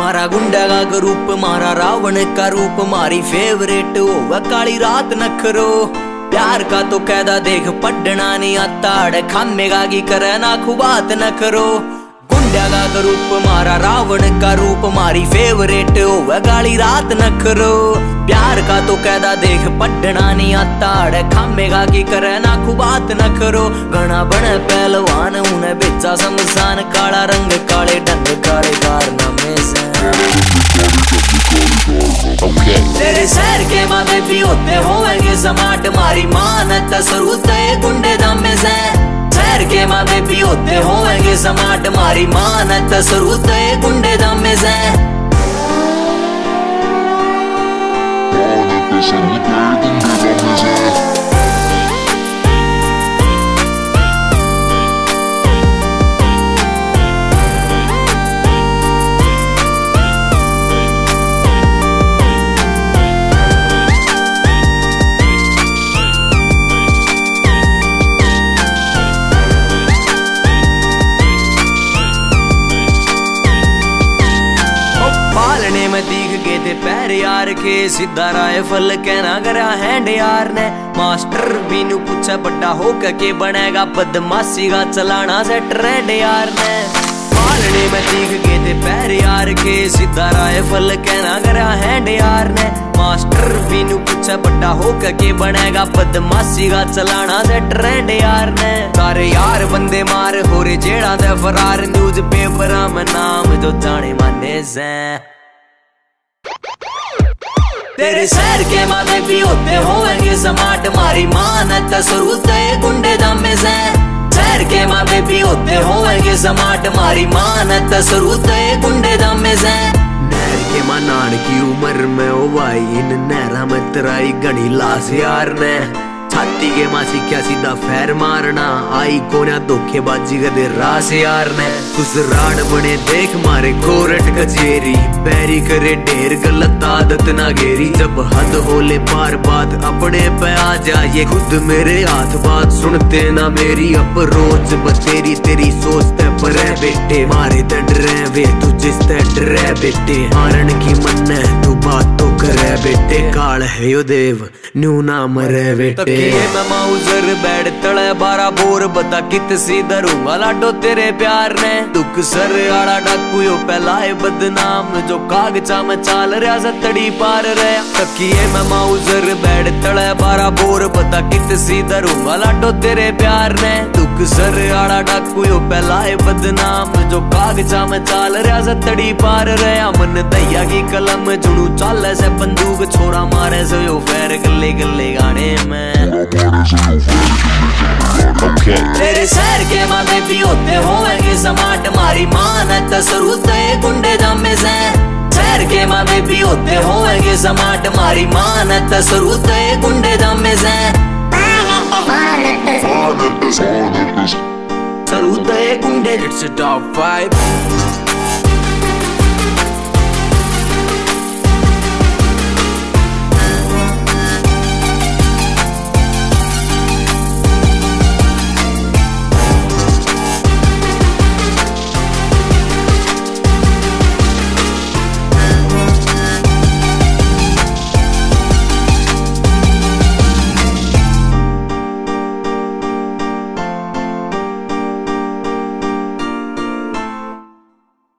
मारा गुंडा का रूप, मारा रावण का रूप, मारी फेवरेट होगा काली रात नखरो। प्यार का तो कैदा देख पढ़ना नहीं आता, अड़ खामेगा की करे ना खुबात न करो। गुंडा का रूप, मारा रावण का रूप, मारी फेवरेट होगा काली रात नखरो। प्यार का तो कैदा देख पढ़ना नहीं आता, अड़ खामेगा की करे ना खुबात न करो। घना बने पहलवान उन्हें बेचा शमशान, काला रंग काले ढंग काले कारनामे से। तेरे शहर के माँ बेबी होते होंगे समाट, मारी मानत सरूते गुंडे दामे से। शहर के माँ बेबी होते होंगे समाट, मारी मानत सरूते गुंडे दामे से। पालने में दिख गए थे पैर यार के, सीधा राइफल कहना करा हैंड यार ने। मास्टर बीनू पूछा बड़ा हो के बनेगा बदमाशी का चलाना से ट्रेंड यार ने। पालने में दिख गए थे पैर यार के, सीधा राइफल कहना करा हैंड यार ने। मास्टर बीनू पूछा बड़ा हो के बनेगा बदमाशी का चलाना से ट्रेंड यार ने। सारे यार बंदे मार हो रे जेड़ा दे फरार, न्यूज पेपर में नाम जो जाने माने से। तेरे शहर के माँ बेबी होते होंगे समाट, मारी मानत सरूते गुंडे दामे से। शहर के माँ बेबी होते होंगे समाट, मारी मानत सरूते गुंडे दामे से। नहर के माँ नान की उम्र में ओ भाई, इन नहरा में तराई गणी लाश यार ने। छाती के माँ सीखा सीधा फैर मारना, आई कोना धोखेबाजी कदे रास यार ने। उस राड बने देख मारे कोरट कचेरी, पैरी करे ढेर गलत आदत ना घेरी। जब हद होले पार बात अपने पे आ जाए, खुद मेरे हाथ बात सुनते ना मेरी। अब रोज बतेरी तेरी सोचते पर है बेटे, मारे दंड रहे वे तू जिस डरे बेटे। हारण की मन है तू बात तो करे बेटे, काल है यो देव न्यू ना मरे बेटे। मैं माउजर बैठ तले 12 बोर, बता कित सी धरूंगा लाडो तेरे प्यार ने। दुख सर आड़ा डाकू यो पहलाए बदनाम, जो कागजा में चाल रहा सतड़ी पार रहा। तकिए मैं माउजर बैठ तले 12 बोर, बता कित सी धरूंगा लाडो तेरे प्यार ने। दुख सर आड़ा डाकू यो पहलाए बदनाम, जो कागजा में चाल रहा सतड़ी पार रहा। मन दैया की कलम जुड़ू चाल से बंदूक, छोरा मारे से यो फैर गले गले गाने में। तेरे शहर के माँ बेबी होते होंगे समाट, मारी मानत सरूते गुंडे दामे से। शहर के माँ बेबी होते होंगे समाट, मारी मानत सरूते गुंडे दामे से। सरूते गुंडे। It's a top 5